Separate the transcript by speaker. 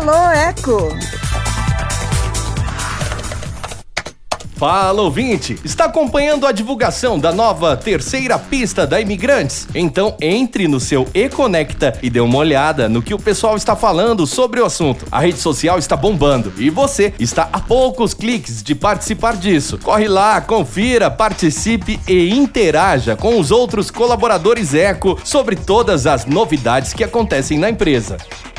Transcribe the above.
Speaker 1: Alô, Eco!
Speaker 2: Fala, ouvinte! Está acompanhando a divulgação da nova terceira pista da Imigrantes? Então entre no seu E-Conecta e dê uma olhada no que o pessoal está falando sobre o assunto. A rede social está bombando e você está a poucos cliques de participar disso. Corre lá, confira, participe e interaja com os outros colaboradores Eco sobre todas as novidades que acontecem na empresa.